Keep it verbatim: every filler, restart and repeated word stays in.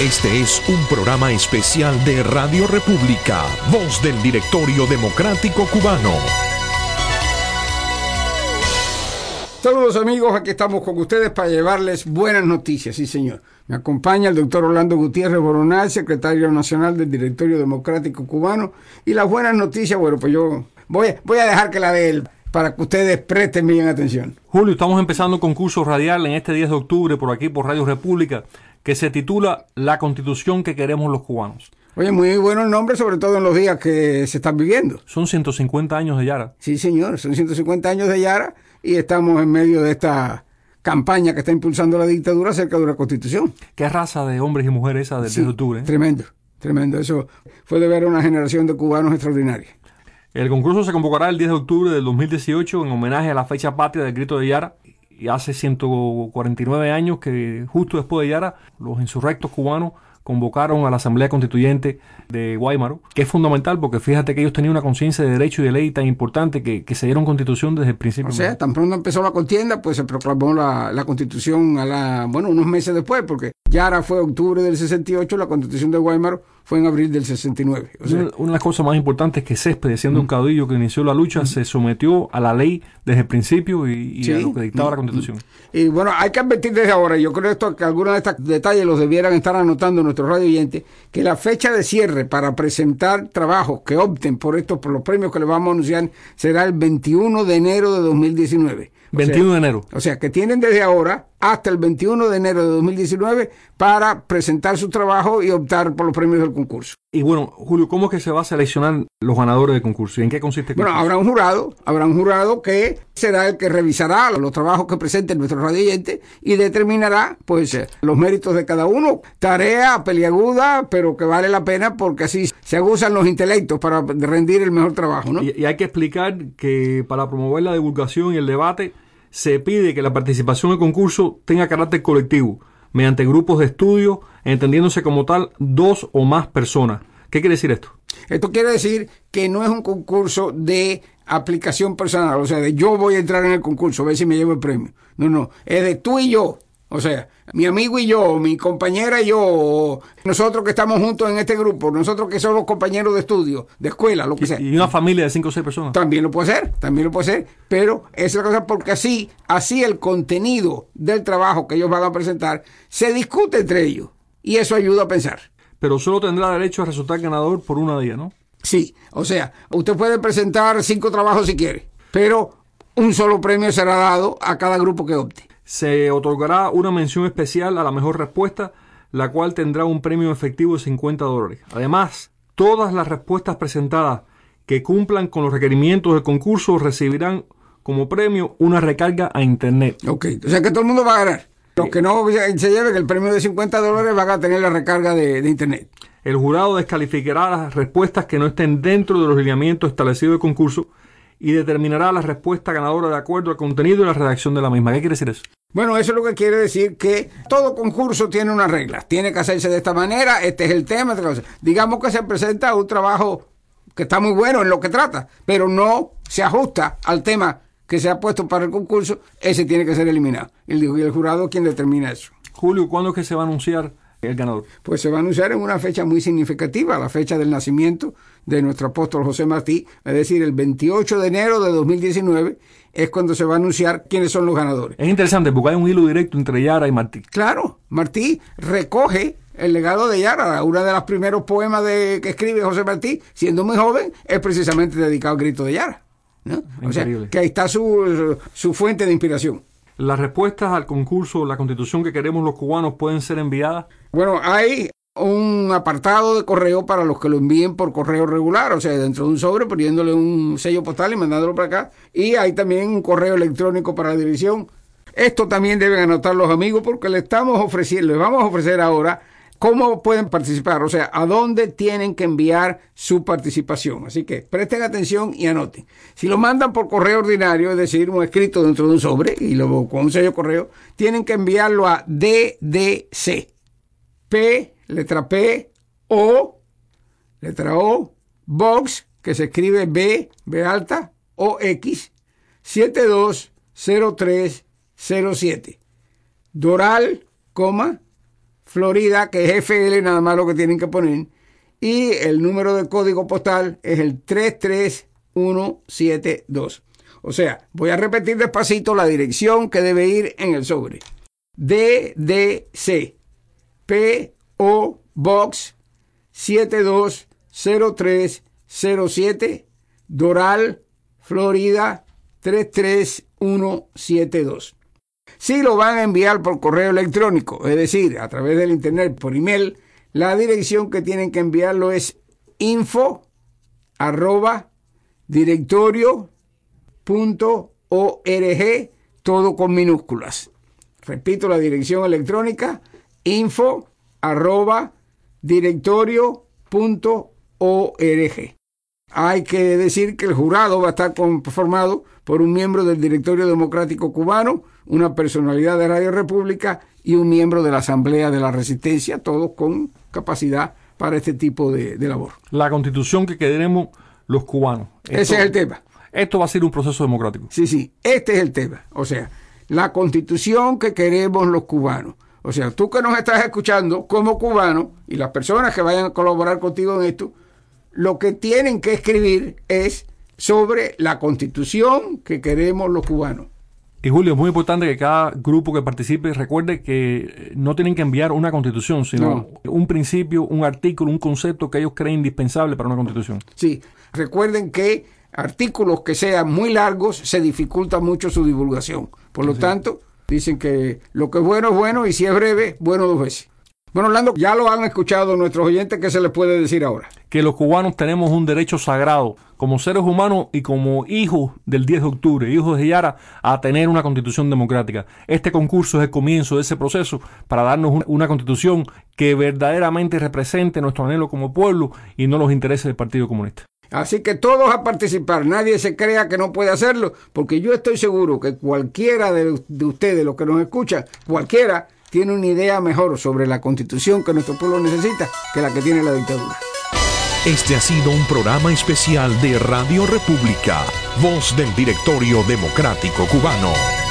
Este es un programa especial de Radio República, voz del Directorio Democrático Cubano. Saludos amigos, aquí estamos con ustedes para llevarles buenas noticias, sí señor. Me acompaña el doctor Orlando Gutiérrez Boronal, secretario nacional del Directorio Democrático Cubano. Y las buenas noticias, bueno, pues yo voy, voy a dejar que la dé él para que ustedes presten bien atención. Julio, estamos empezando un concurso radial en este diez de octubre por aquí, por Radio República, que se titula La Constitución que queremos los cubanos. Oye, muy bueno el nombre, sobre todo en los días que se están viviendo. Son ciento cincuenta años de Yara. Sí, señor, son ciento cincuenta años de Yara y estamos en medio de esta campaña que está impulsando la dictadura acerca de una Constitución. ¿Qué raza de hombres y mujeres esa del sí, diez de octubre? Tremendo, tremendo. Eso fue de ver a una generación de cubanos extraordinaria. El concurso se convocará el diez de octubre del dos mil dieciocho en homenaje a la fecha patria del Grito de Yara. Y hace ciento cuarenta y nueve años que justo después de Yara, los insurrectos cubanos convocaron a la Asamblea Constituyente de Guaymaro, que es fundamental porque fíjate que ellos tenían una conciencia de derecho y de ley tan importante que, que se dieron constitución desde el principio. O sea, tan pronto empezó la contienda, pues se proclamó la, la constitución a la, bueno, unos meses después, porque Yara fue octubre del sesenta y ocho, la constitución de Guaymaro fue en abril del sesenta y nueve. O sea, una, una de las cosas más importantes es que Céspedes, siendo mm. un caudillo que inició la lucha, mm. se sometió a la ley desde el principio y, y sí. a lo que dictaba mm. la constitución. Y bueno, hay que advertir desde ahora, yo creo esto que algunos de estos detalles los debieran estar anotando nuestros radio oyentes, que la fecha de cierre para presentar trabajos que opten por estos, por los premios que les vamos a anunciar, será el veintiuno de enero de dos mil diecinueve. O veintiuno sea, de enero. O sea, que tienen desde ahora hasta el veintiuno de enero de dos mil diecinueve para presentar su trabajo y optar por los premios del concurso. Y bueno, Julio, ¿cómo es que se va a seleccionar los ganadores del concurso? ¿Y en qué consiste el concurso? Bueno, habrá un jurado, habrá un jurado que será el que revisará los trabajos que presenten nuestros radioyentes y determinará, pues, los méritos de cada uno. Tarea peliaguda, pero que vale la pena porque así se aguzan los intelectos para rendir el mejor trabajo, ¿no? Y, y hay que explicar que para promover la divulgación y el debate se pide que la participación en el concurso tenga carácter colectivo, mediante grupos de estudio, entendiéndose como tal dos o más personas. ¿Qué quiere decir esto? Esto quiere decir que no es un concurso de aplicación personal, o sea, de yo voy a entrar en el concurso, a ver si me llevo el premio. No, no, es de tú y yo. O sea, mi amigo y yo, mi compañera y yo, nosotros que estamos juntos en este grupo, nosotros que somos compañeros de estudio, de escuela, lo que sea. Y una familia de cinco o seis personas. También lo puede ser, también lo puede ser, pero esa es la cosa porque así, así el contenido del trabajo que ellos van a presentar se discute entre ellos y eso ayuda a pensar. Pero solo tendrá derecho a resultar ganador por una de ellas, ¿no? Sí, o sea, usted puede presentar cinco trabajos si quiere, pero un solo premio será dado a cada grupo que opte. Se otorgará una mención especial a la mejor respuesta, la cual tendrá un premio efectivo de cincuenta dólares. Además, todas las respuestas presentadas que cumplan con los requerimientos del concurso recibirán como premio una recarga a Internet. Ok, o sea que todo el mundo va a ganar. Los que no se lleven el premio de cincuenta dólares van a tener la recarga de, de Internet. El jurado descalificará las respuestas que no estén dentro de los lineamientos establecidos del concurso y determinará la respuesta ganadora de acuerdo al contenido y la redacción de la misma. ¿Qué quiere decir eso? Bueno, eso es lo que quiere decir que todo concurso tiene unas reglas. Tiene que hacerse de esta manera, este es el tema. Esta cosa. Digamos que se presenta un trabajo que está muy bueno en lo que trata, pero no se ajusta al tema que se ha puesto para el concurso, ese tiene que ser eliminado. Y el jurado es quien determina eso. Julio, ¿cuándo es que se va a anunciar el ganador? Pues se va a anunciar en una fecha muy significativa, la fecha del nacimiento de nuestro apóstol José Martí, es decir, el veintiocho de enero de dos mil diecinueve es cuando se va a anunciar quiénes son los ganadores. Es interesante porque hay un hilo directo entre Yara y Martí. Claro, Martí recoge el legado de Yara. Uno de los primeros poemas de, que escribe José Martí, siendo muy joven, es precisamente dedicado al grito de Yara, ¿no? O sea, que ahí está su, su fuente de inspiración. ¿Las respuestas al concurso La Constitución que queremos los cubanos pueden ser enviadas? Bueno, hay un apartado de correo para los que lo envíen por correo regular, o sea, dentro de un sobre, poniéndole un sello postal y mandándolo para acá. Y hay también un correo electrónico para la dirección. Esto también deben anotar los amigos porque le estamos ofreciendo, les vamos a ofrecer ahora cómo pueden participar, o sea, a dónde tienen que enviar su participación. Así que presten atención y anoten. Si lo mandan por correo ordinario, es decir, un escrito dentro de un sobre y luego con un sello correo, tienen que enviarlo a D D C, P, letra P, O, letra O, Box, que se escribe B, B alta, O X, siete dos cero tres cero siete, Doral, coma, Florida, que es F L, nada más lo que tienen que poner. Y el número de código postal es el tres tres uno siete dos. O sea, voy a repetir despacito la dirección que debe ir en el sobre. D D C, P O Box siete dos cero tres cero siete, Doral, Florida tres tres uno siete dos. Si lo van a enviar por correo electrónico, es decir, a través del internet, por email, la dirección que tienen que enviarlo es info arroba directorio punto org, todo con minúsculas. Repito la dirección electrónica, info arroba directorio punto org. Hay que decir que el jurado va a estar conformado por un miembro del Directorio Democrático Cubano, una personalidad de Radio República y un miembro de la Asamblea de la Resistencia, todos con capacidad para este tipo de, de labor. La constitución que queremos los cubanos. Esto, Ese es el tema. Esto va a ser un proceso democrático. Sí, sí, este es el tema. O sea, la constitución que queremos los cubanos. O sea, tú que nos estás escuchando como cubano y las personas que vayan a colaborar contigo en esto, lo que tienen que escribir es sobre la constitución que queremos los cubanos. Y Julio, es muy importante que cada grupo que participe recuerde que no tienen que enviar una constitución, sino no. un principio, un artículo, un concepto que ellos creen indispensable para una constitución. Sí, recuerden que artículos que sean muy largos se dificulta mucho su divulgación. Por lo sí. tanto, dicen que lo que es bueno es bueno y si es breve, bueno dos veces. Bueno, Orlando, ya lo han escuchado nuestros oyentes, ¿qué se les puede decir ahora? Que los cubanos tenemos un derecho sagrado, como seres humanos y como hijos del diez de octubre, hijos de Yara, a tener una constitución democrática. Este concurso es el comienzo de ese proceso para darnos una constitución que verdaderamente represente nuestro anhelo como pueblo y no los intereses del Partido Comunista. Así que todos a participar, nadie se crea que no puede hacerlo, porque yo estoy seguro que cualquiera de, de ustedes, los que nos escuchan, cualquiera, tiene una idea mejor sobre la constitución que nuestro pueblo necesita que la que tiene la dictadura. Este ha sido un programa especial de Radio República, voz del Directorio Democrático Cubano.